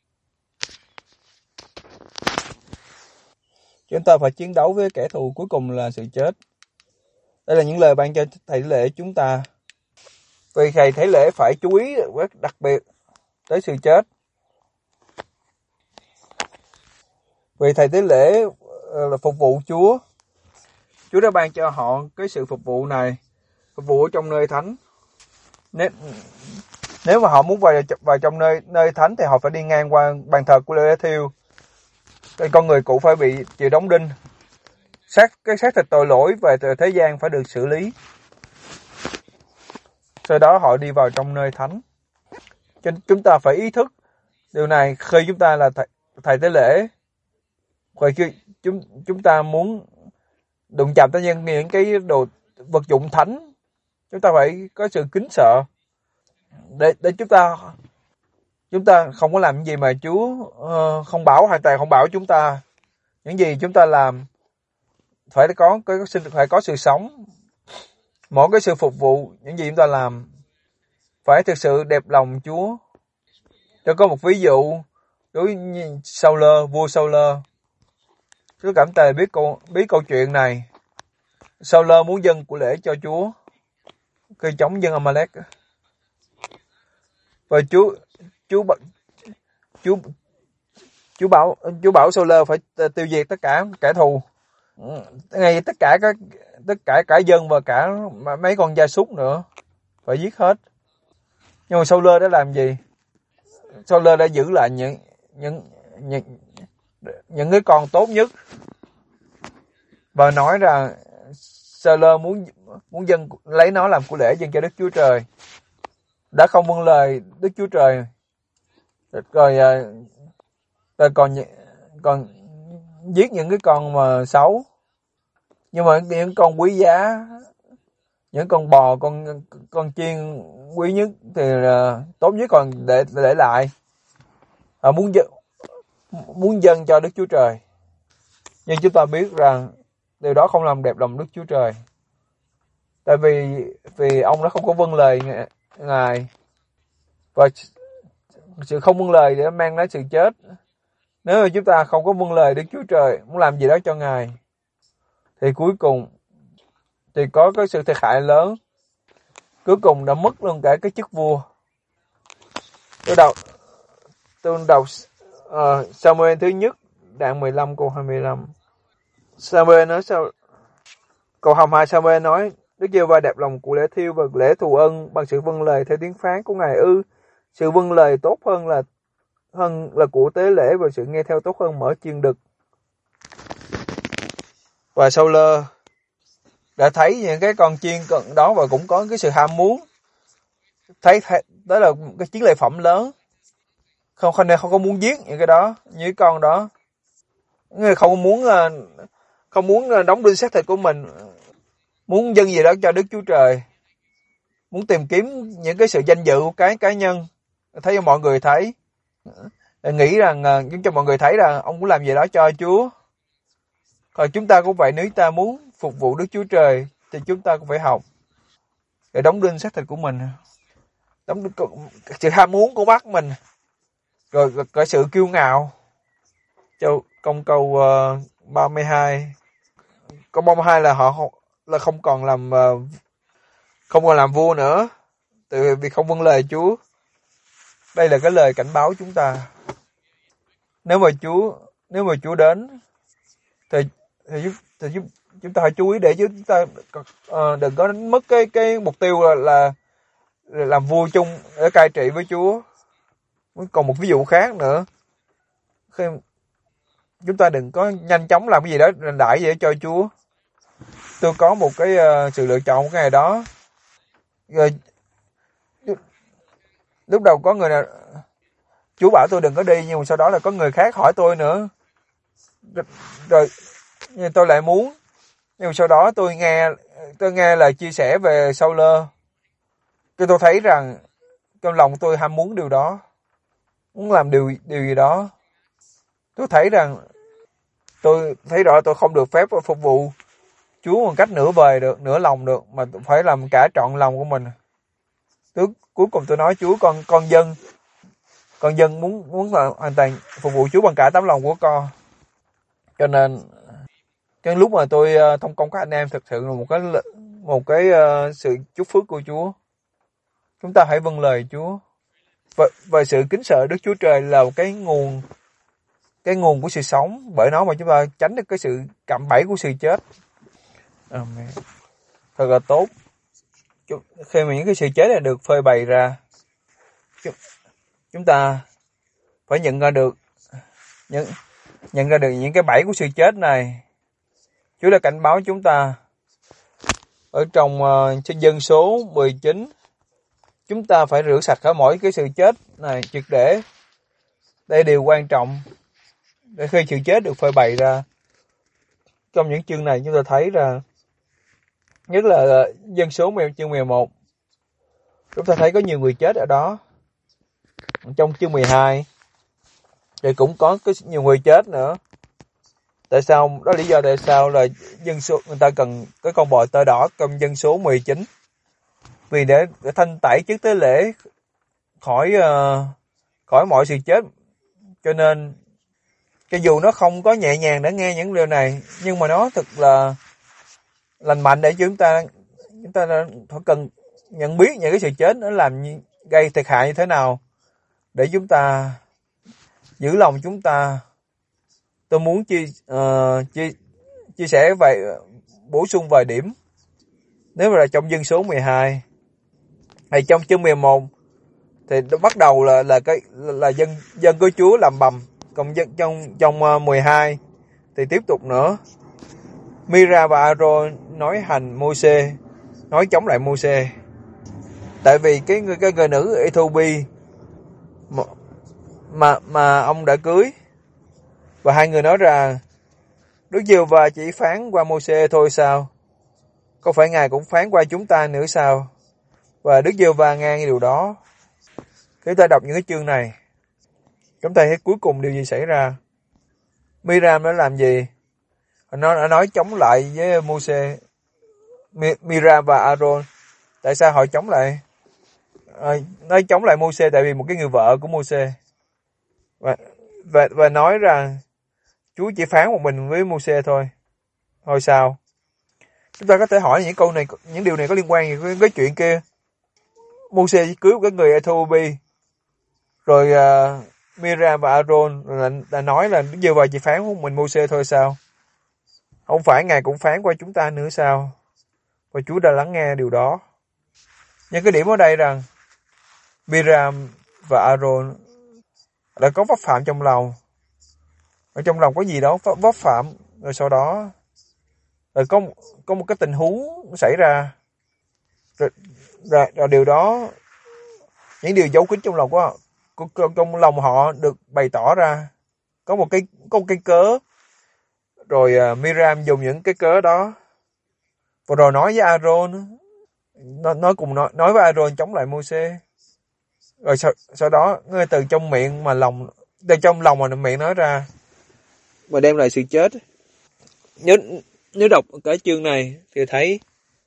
Chúng ta phải chiến đấu với kẻ thù cuối cùng là sự chết. Đây là những lời ban cho thầy lễ chúng ta. Vì thầy thầy lễ phải chú ý đặc biệt tới sự chết. Vì thầy tế lễ là phục vụ Chúa. Chúa đã ban cho họ cái sự phục vụ này, phục vụ ở trong nơi thánh. Nếu mà họ muốn vào trong nơi thánh thì họ phải đi ngang qua bàn thờ của lễ thiêu. Cái con người cũ phải bị chịu đóng đinh. Cái xác thịt tội lỗi về thế gian phải được xử lý. Sau đó họ đi vào trong nơi thánh. Cho nên chúng ta phải ý thức điều này khi chúng ta là thầy tế lễ. Khi chúng ta muốn đụng chạm tới những cái đồ vật dụng thánh, chúng ta phải có sự kính sợ để chúng ta không có làm những gì mà Chúa không bảo, hoàn toàn không bảo chúng ta. Những gì chúng ta làm phải có sự sống. Mỗi cái sự phục vụ, những gì chúng ta làm phải thực sự đẹp lòng Chúa. Tôi có một ví dụ đối với vua Saul. Chúa cảm tạ biết câu chuyện này. Saul muốn dâng của lễ cho Chúa khi chống dân Amalek. Và Chúa bảo Saul phải tiêu diệt tất cả kẻ thù, ngay tất cả dân và cả mấy con gia súc nữa, phải giết hết. Nhưng mà Saul đã làm gì? Saul đã giữ lại những cái con tốt nhất, và nói rằng Sơ-lơ muốn dâng lấy nó làm của lễ dâng cho Đức Chúa Trời, đã không vâng lời Đức Chúa Trời, rồi còn giết những cái con mà xấu. Nhưng mà những con quý giá, những con bò, con chiên quý nhất thì tốt nhất còn để lại, muốn dâng cho Đức Chúa Trời. Nhưng chúng ta biết rằng điều đó không làm đẹp lòng Đức Chúa Trời, tại vì ông đã không có vâng lời Ngài, và sự không vâng lời để mang đến sự chết. Nếu mà chúng ta không có vâng lời Đức Chúa Trời, muốn làm gì đó cho Ngài, thì cuối cùng thì có cái sự thiệt hại lớn, cuối cùng đã mất luôn cả cái chức vua. Tôi đọc Sa-muel thứ nhất đoạn 15 câu 25. Sa-muel nói sao? Câu 22 Sa-muel nói: Đức Giê-hô-va đẹp lòng của lễ thiêu và lễ thù ân bằng sự vâng lời theo tiếng phán của Ngài ư? Sự vâng lời tốt hơn là của tế lễ, và sự nghe theo tốt hơn mỡ chiên đực. Và Sa-lơ đã thấy những cái con chiên đó và cũng có cái sự ham muốn, thấy đó là cái chiến lợi phẩm lớn, không có muốn giết những cái đó, những cái con đó, không muốn đóng đinh xác thịt của mình, muốn dâng gì đó cho Đức Chúa Trời, muốn tìm kiếm những cái sự danh dự của cái cá nhân, thấy cho mọi người thấy, nghĩ rằng giúp cho mọi người thấy rằng ông muốn làm gì đó cho Chúa. Còn chúng ta cũng vậy, nếu ta muốn phục vụ Đức Chúa Trời thì chúng ta cũng phải học để đóng đinh xác thịt của mình, sự ham muốn của mắt mình, rồi cái sự kiêu ngạo. Câu 32, câu 32 là họ không còn làm vua nữa, vì không vâng lời Chúa. Đây là cái lời cảnh báo chúng ta. Nếu mà Chúa đến thì chúng ta phải chú ý để chúng ta đừng có đánh mất cái mục tiêu là làm vua chung để cai trị với Chúa. Còn một ví dụ khác nữa, khi chúng ta đừng có nhanh chóng làm cái gì đó đại vậy cho Chúa. Tôi có một cái sự lựa chọn một cái ngày đó, rồi lúc đầu có người nào Chúa bảo tôi đừng có đi, nhưng mà sau đó là có người khác hỏi tôi nữa, rồi tôi lại muốn. Nhưng mà sau đó tôi nghe lời chia sẻ về Sa-lơ, tôi thấy rằng trong lòng tôi ham muốn điều đó, muốn làm điều gì đó. Tôi thấy rõ tôi không được phép phục vụ Chúa một cách nửa lòng được, mà phải làm cả trọn lòng của mình. Cuối cùng tôi nói: Chúa, con dân muốn hoàn toàn phục vụ Chúa bằng cả tấm lòng của con. Cho nên cái lúc mà tôi thông công các anh em, thực sự là một cái sự chúc phước của Chúa. Chúng ta hãy vâng lời Chúa, và sự kính sợ Đức Chúa Trời là một cái nguồn của sự sống, bởi nó mà chúng ta tránh được cái sự cạm bẫy của sự chết. Amen. Thật là tốt khi mà những cái sự chết này được phơi bày ra, chúng ta phải nhận ra được những cái bẫy của sự chết này. Chúa đã cảnh báo chúng ta ở trong trên Dân số 19, chúng ta phải rửa sạch khỏi mỗi cái sự chết này triệt để. Đây là điều quan trọng để khi sự chết được phơi bày ra. Trong những chương này chúng ta thấy ra, nhất là Dân số chương 11, chúng ta thấy có nhiều người chết ở đó. Trong chương 12 thì cũng có nhiều người chết nữa. Tại sao? Đó là lý do tại sao là dân số người ta cần cái con bò tơ đỏ trong Dân số 19, vì để thanh tẩy chức tế lễ khỏi mọi sự chết. Cho nên cho dù nó không có nhẹ nhàng để nghe những điều này, nhưng mà nó thật là lành mạnh để chúng ta cần nhận biết những cái sự chết nó gây thiệt hại như thế nào, để chúng ta giữ lòng chúng ta. Tôi muốn chia sẻ bổ sung vài điểm. Nếu mà là trong Dân số 12 hay trong chương 11 thì nó bắt đầu là dân của Chúa làm bầm, Còn trong 12 thì tiếp tục nữa. Miriam và Aaron nói hành Môi-se, nói chống lại Môi-se. Tại vì cái người nữ Ethiopia mà ông đã cưới, và hai người nói rằng Đức Giê-hô-va chỉ phán qua Môi-se thôi sao? Có phải Ngài cũng phán qua chúng ta nữa sao? Và Đức Giê-hô-va nghe điều đó. Khi ta đọc những cái chương này, chúng ta thấy cuối cùng điều gì xảy ra? Miriam nó làm gì? Nó nói chống lại với Môi-se. Miriam và Aaron, tại sao họ chống lại? Nói chống lại Môi-se tại vì một cái người vợ của Môi-se, và nói rằng Chúa chỉ phán một mình với Môi-se thôi sao? Chúng ta có thể hỏi những câu này, những điều này có liên quan gì với cái chuyện kia? Môi-se cưới một cái người Ethiopia, rồi Miriam và Aaron đã nói là Đức Giê-hô-va chỉ phán một mình Môi-se thôi sao? Không phải Ngài cũng phán qua chúng ta nữa sao? Và Chúa đã lắng nghe điều đó. Nhưng cái điểm ở đây rằng Miriam và Aaron đã có vấp phạm trong lòng. Ở trong lòng có gì đó vấp phạm, rồi sau đó rồi có một cái tình huống xảy ra, rồi điều đó, những điều giấu kín trong lòng trong lòng họ được bày tỏ ra. Có một cái cớ, rồi Miriam dùng những cái cớ đó và rồi nói với Aaron, nói với Aaron chống lại Môi-se. Rồi sau đó từ trong miệng mà trong lòng mà miệng nói ra mà đem lại sự chết. Nếu đọc cái chương này thì thấy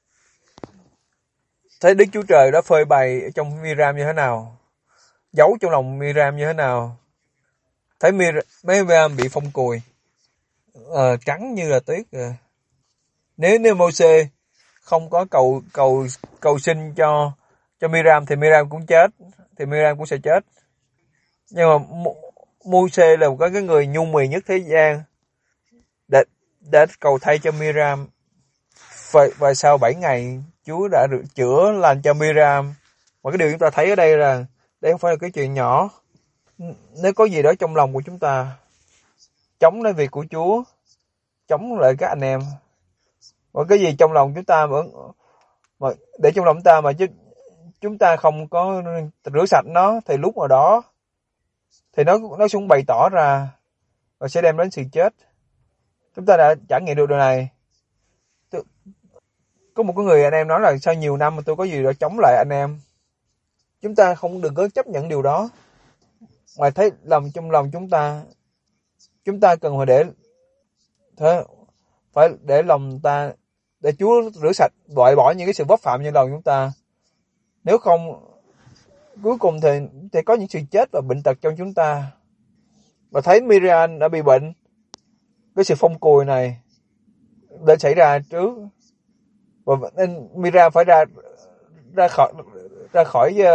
Đức Chúa Trời đã phơi bày trong Miriam như thế nào, giấu trong lòng Miriam như thế nào. Thấy Miriam bị phong cùi, trắng như là tuyết. Nếu Môi-se không có cầu xin cho Miriam thì Miriam cũng chết, thì Miriam cũng sẽ chết. Nhưng mà Môi-se là một cái người nhu mì nhất thế gian, đã cầu thay cho Miriam. Và sau 7 ngày Chúa đã được chữa lành cho Miriam. Và cái điều chúng ta thấy ở đây là đây không phải là cái chuyện nhỏ. Nếu có gì đó trong lòng của chúng ta chống lại việc của Chúa, chống lại các anh em, và cái gì trong lòng chúng ta mà để trong lòng chúng ta mà chúng ta không có rửa sạch nó, thì lúc nào đó thì nó cũng bày tỏ ra và sẽ đem đến sự chết. Chúng ta đã trải nghiệm được điều này. Có một cái người anh em nói là sau nhiều năm mà tôi có gì đó chống lại anh em. Chúng ta đừng có chấp nhận điều đó. Mà thấy trong lòng chúng ta cần phải để lòng ta, để Chúa rửa sạch, loại bỏ những cái sự vấp phạm trong lòng chúng ta. Nếu không, cuối cùng thì có những sự chết và bệnh tật trong chúng ta. Và thấy Miriam đã bị bệnh, cái sự phong cùi này đã xảy ra trước, và nên Miriam phải ra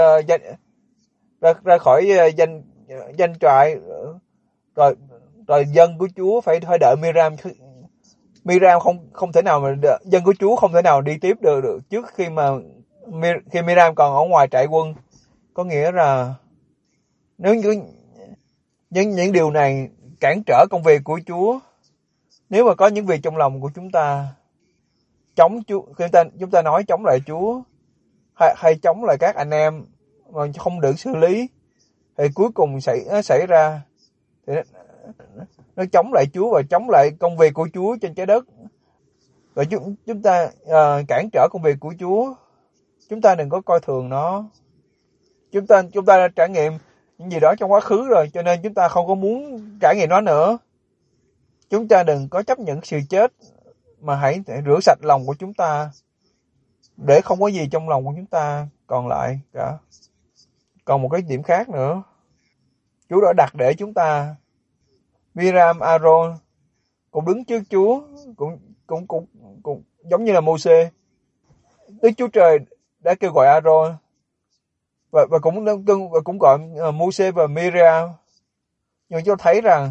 khỏi danh trại, rồi dân của Chúa phải đợi Miriam không thể nào mà dân của Chúa không thể nào đi tiếp được trước khi Miriam còn ở ngoài trại quân. Có nghĩa là nếu những điều này cản trở công việc của Chúa, nếu mà có những việc trong lòng của chúng ta chống Chúa, chúng ta nói chống lại Chúa hay chống lại các anh em mà không được xử lý, thì cuối cùng nó xảy ra thì nó chống lại Chúa và chống lại công việc của Chúa trên trái đất. Rồi chúng ta cản trở công việc của Chúa. Chúng ta đừng có coi thường nó. Chúng ta đã trải nghiệm những gì đó trong quá khứ rồi, cho nên chúng ta không có muốn trải nghiệm nó nữa. Chúng ta đừng có chấp nhận sự chết, mà hãy rửa sạch lòng của chúng ta để không có gì trong lòng của chúng ta còn lại cả. Còn một cái điểm khác nữa, Chúa đã đặt để chúng ta. Miriam, Aaron cũng đứng trước Chúa, cũng giống như là Môi-se. Đức Chúa Trời đã kêu gọi Aaron và cũng gọi Môi-se và Miriam. Nhưng chúng ta thấy rằng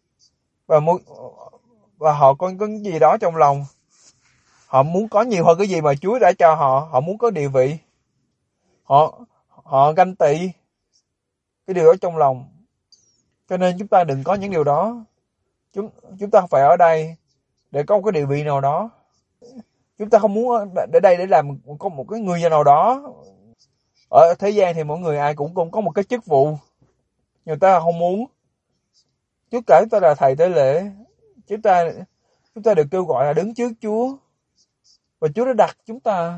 và họ có gì đó trong lòng. Họ muốn có nhiều hơn cái gì mà Chúa đã cho họ. Họ muốn có địa vị. Họ ganh tị cái điều đó trong lòng. Cho nên chúng ta đừng có những điều đó. Chúng ta không phải ở đây để có một cái địa vị nào đó. Chúng ta không muốn ở đây để làm có một cái người nào đó. Ở thế gian thì mỗi người ai cũng có một cái chức vụ. Người ta không muốn. Tất cả chúng ta là thầy tế lễ. Chúng ta được kêu gọi là đứng trước Chúa. Và Chúa đã đặt chúng ta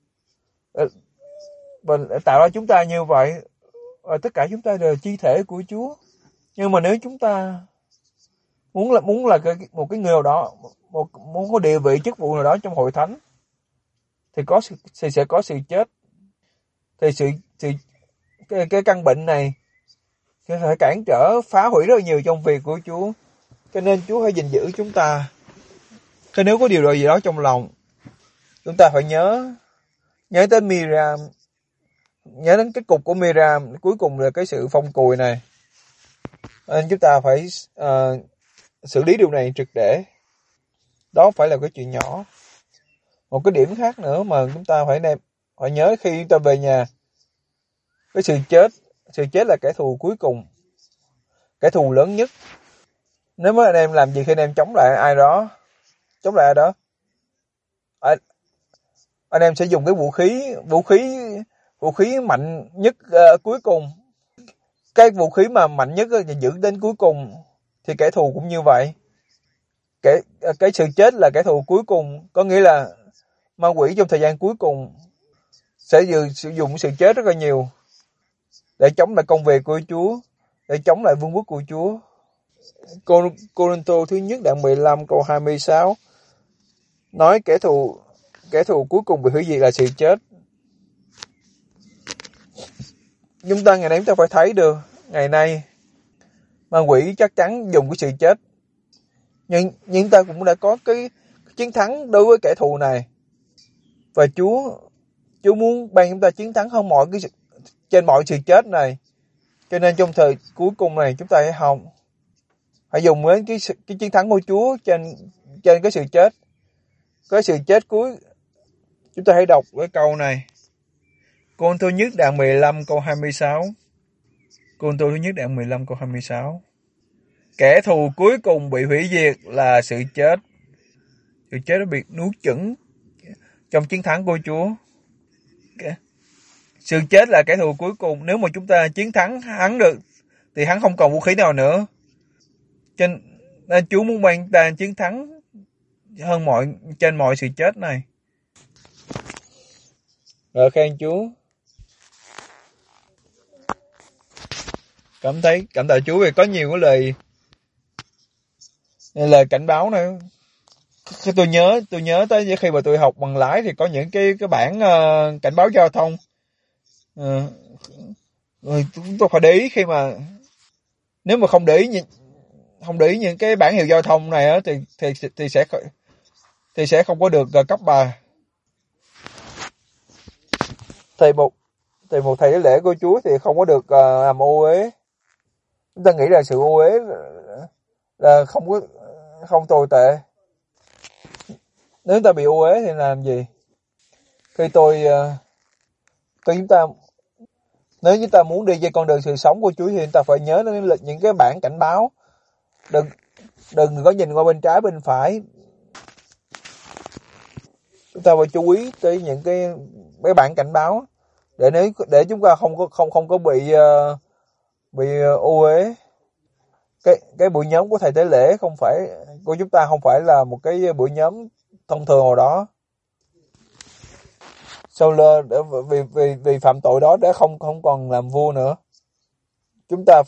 và tạo ra chúng ta như vậy. Và tất cả chúng ta đều là chi thể của Chúa. Nhưng mà nếu chúng ta muốn là một cái người nào đó, muốn có địa vị chức vụ nào đó trong hội thánh, thì sẽ có sự chết. Thì cái căn bệnh này sẽ phải cản trở, phá hủy rất nhiều trong việc của Chúa. Cho nên Chúa hãy gìn giữ chúng ta. Khi nếu có điều gì đó trong lòng, chúng ta phải nhớ tới Miriam, nhớ đến cái cục của Miriam, cuối cùng là cái sự phong cùi này. Nên chúng ta phải xử lý điều này triệt để. Đó không phải là cái chuyện nhỏ. Một cái điểm khác nữa mà chúng ta phải nhớ khi chúng ta về nhà, cái sự chết là kẻ thù cuối cùng, kẻ thù lớn nhất. Nếu mà anh em làm gì khi anh em chống lại ai đó, anh em sẽ dùng cái vũ khí mạnh nhất cuối cùng. Cái vũ khí mà mạnh nhất giữ đến cuối cùng thì kẻ thù cũng như vậy. Cái sự chết là kẻ thù cuối cùng, có nghĩa là ma quỷ trong thời gian cuối cùng sẽ sử dụng sự chết rất là nhiều để chống lại công việc của Chúa, để chống lại vương quốc của Chúa. Cô-rinh-tô thứ nhất đoạn 15 câu 26 nói kẻ thù cuối cùng bị hủy diệt là sự chết. Chúng ta ngày nay chúng ta phải thấy được, ngày nay ma quỷ chắc chắn dùng cái sự chết, nhưng ta cũng đã có cái chiến thắng đối với kẻ thù này, và Chúa muốn ban chúng ta chiến thắng hơn trên mọi sự chết này. Cho nên trong thời cuối cùng này chúng ta hãy dùng đến cái chiến thắng của Chúa trên cái sự chết. Cái sự chết cuối, chúng ta hãy đọc cái câu này. Cô thứ nhất đoạn 15 câu 26. Cô thứ nhất đoạn 15 câu 26. Kẻ thù cuối cùng bị hủy diệt là sự chết. Sự chết đã bị nuốt chửng trong chiến thắng của Chúa. Sự chết là kẻ thù cuối cùng. Nếu mà chúng ta chiến thắng hắn được thì hắn không còn vũ khí nào nữa. Nên Chúa muốn ban ta chiến thắng hơn trên mọi sự chết này. Rồi khen Chúa. Cảm tạ Chúa vì có nhiều cái lời cảnh báo này. Tôi nhớ tới khi mà tôi học bằng lái thì có những cái bảng cảnh báo giao thông. Rồi chúng tôi phải để ý khi mà nếu mà không để ý những cái bảng hiệu giao thông này á thì sẽ không có được cấp bài. Thầy một thầy lễ của Chúa thì không có được làm ô uế. Chúng ta nghĩ là sự ô uế là không tồi tệ. Nếu chúng ta bị ô uế thì làm gì? Nếu chúng ta muốn đi trên con đường sự sống của Chúa thì chúng ta phải nhớ đến những cái bảng cảnh báo. Đừng có nhìn qua bên trái bên phải. Chúng ta phải chú ý tới những cái bảng cảnh báo để chúng ta không có bị ô uế. Cái buổi nhóm của thầy tế lễ của chúng ta không phải là một cái buổi nhóm thông thường nào đó. Saul vì phạm tội đó đã không còn làm vua nữa. Chúng ta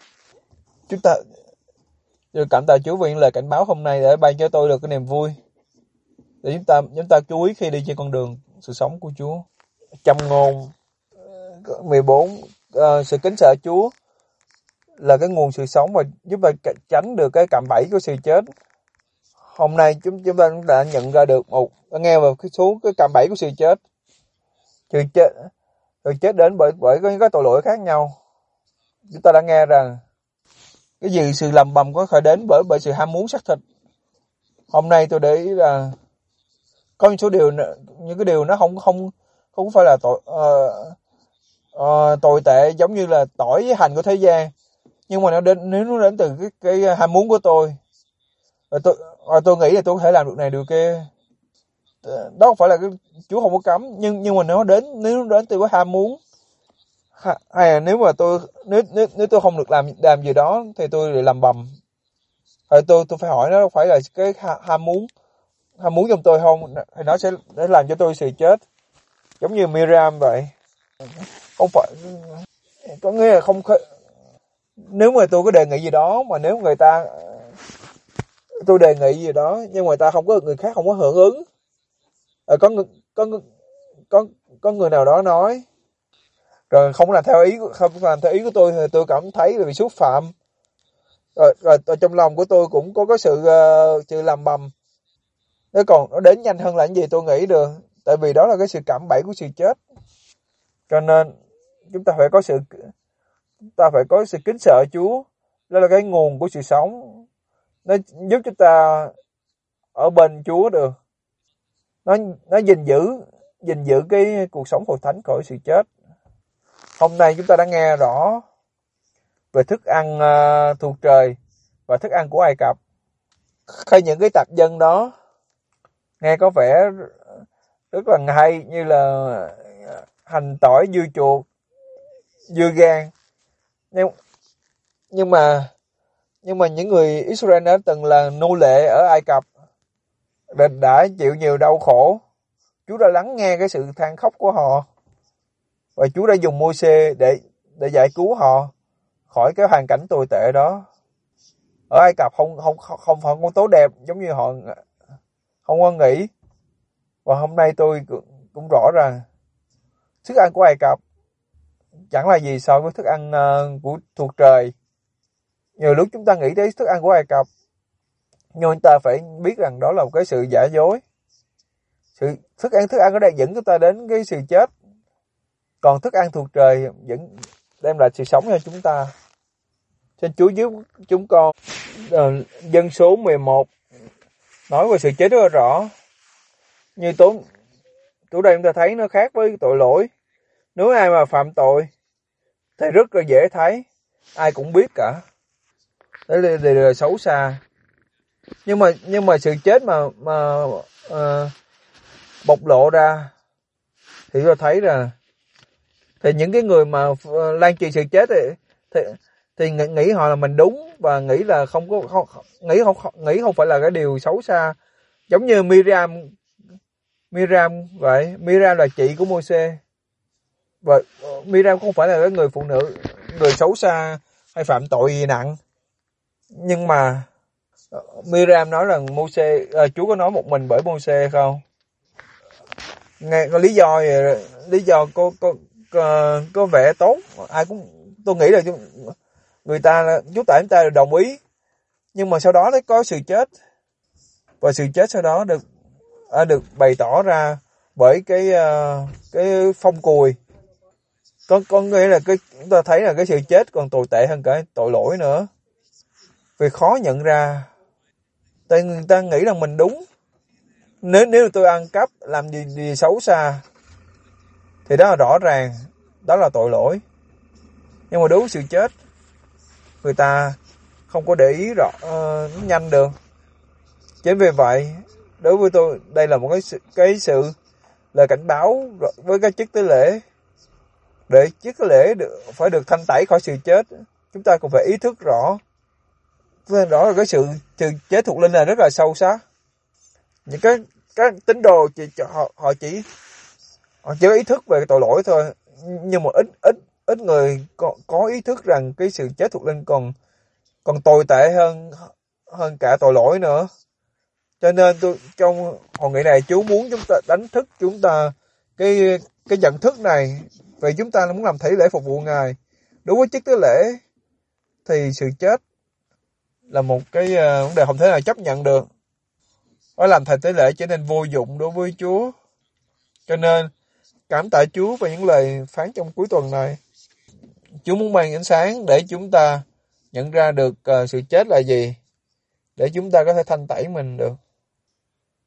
cảm tạ Chúa vì những lời cảnh báo hôm nay để ban cho tôi được cái niềm vui. Để chúng ta chú ý khi đi trên con đường sự sống của Chúa. Châm ngôn 14, sự kính sợ Chúa là cái nguồn sự sống và giúp ta tránh được cái cạm bẫy của sự chết. Hôm nay chúng ta đã nhận ra được nghe vào cái cạm bẫy của sự chết. Sự chết đến bởi những cái tội lỗi khác nhau. Chúng ta đã nghe rằng cái gì sự lầm bầm có khởi đến bởi sự ham muốn xác thịt. Hôm nay tôi để ý là có những cái điều nó không phải là tồi tệ giống như là tỏi với hành của thế gian, Nhưng mà nếu nó đến từ cái ham muốn của tôi, rồi tôi nghĩ là tôi có thể làm được này được kia, đó không phải là cái Chúa không có cấm, nhưng mà nếu nó đến từ cái ham muốn, hay là nếu tôi không được làm gì đó thì tôi lại làm bầm. Rồi tôi phải hỏi nó phải là cái ham muốn trong tôi không, thì nó sẽ để làm cho tôi sự chết, giống như Miriam vậy. Không phải, có nghĩa là không, nếu mà tôi có đề nghị gì đó, mà nếu tôi đề nghị gì đó nhưng người ta người khác không có hưởng ứng, có người nào đó nói rồi không làm theo ý của tôi, thì tôi cảm thấy là bị xúc phạm, rồi trong lòng của tôi cũng có sự làm bầm. Nó đến nhanh hơn là những gì tôi nghĩ được, tại vì đó là cái sự cạm bẫy của sự chết. Cho nên chúng ta phải có sự kính sợ Chúa, đó là cái nguồn của sự sống, nó giúp chúng ta ở bên Chúa được, nó gìn giữ cái cuộc sống hội thánh khỏi sự chết. Hôm nay chúng ta đã nghe rõ về thức ăn thuộc trời và thức ăn của Ai Cập. Khi những cái tạp dân đó nghe có vẻ rất là hay, như là hành tỏi, dưa chuột, dưa gan, nhưng mà những người Israel đã từng là nô lệ ở Ai Cập, đã chịu nhiều đau khổ. Chúa đã lắng nghe cái sự than khóc của họ, và Chúa đã dùng Môi-se để giải cứu họ khỏi cái hoàn cảnh tồi tệ đó. Ở Ai Cập không có tốt đẹp giống như họ không có nghĩ. Và hôm nay tôi cũng rõ ràng thức ăn của Ai Cập chẳng là gì so với thức ăn thuộc trời. Nhiều lúc chúng ta nghĩ tới thức ăn của Ai Cập, nhưng chúng ta phải biết rằng đó là một cái sự giả dối. Thức ăn nó đang dẫn chúng ta đến cái sự chết, còn thức ăn thuộc trời vẫn đem lại sự sống cho chúng ta. Xin Chúa giúp chúng con. Dân số 11 nói về sự chết rất là rõ. Như tối đây chúng ta thấy nó khác với tội lỗi. Nếu ai mà phạm tội thì rất là dễ thấy, ai cũng biết cả. Đấy là xấu xa. Nhưng mà sự chết mà bộc lộ ra thì tôi thấy là thì những cái người mà lan truyền sự chết thì nghĩ họ là mình đúng, và nghĩ là nghĩ không phải là cái điều xấu xa, giống như Miriam vậy. Miriam là chị của Môi-se, và Miriam không phải là cái người phụ nữ người xấu xa hay phạm tội gì nặng, nhưng mà Miriam nói là Chúa có nói một mình bởi Môi-se không? Nghe có lý do có vẻ tốt, ai cũng, tôi nghĩ là Chúa tại chúng ta đồng ý, nhưng mà sau đó có sự chết, và sự chết sau đó được bày tỏ ra bởi cái phong cùi. Có nghĩa là chúng ta thấy là cái sự chết còn tồi tệ hơn cả tội lỗi nữa, vì khó nhận ra. Tại người ta nghĩ rằng mình đúng. Nếu tôi ăn cắp, làm gì xấu xa, thì đó là rõ ràng, đó là tội lỗi. Nhưng mà đối với sự chết, người ta không có để ý rõ nhanh được. Chính vì vậy, đối với tôi, đây là một cái sự lời cảnh báo với các chức tế lễ. Để chức tế lễ phải được thanh tẩy khỏi sự chết, chúng ta cũng phải ý thức rõ. Đó là cái sự chết thuộc linh là rất là sâu sắc. Những các tín đồ họ chỉ có ý thức về tội lỗi thôi, nhưng mà ít người có ý thức rằng cái sự chết thuộc linh còn tồi tệ hơn cả tội lỗi nữa. Cho nên trong hội nghị này, Chúa muốn chúng ta đánh thức chúng ta cái nhận thức này, vì chúng ta muốn làm thể lễ phục vụ Ngài. Đối với chức tế lễ thì sự chết là một cái vấn đề không thể nào chấp nhận được. Nó làm thầy tế lễ trở nên vô dụng đối với Chúa. Cho nên cảm tạ Chúa về những lời phán trong cuối tuần này. Chúa muốn ban ánh sáng để chúng ta nhận ra được sự chết là gì, để chúng ta có thể thanh tẩy mình được.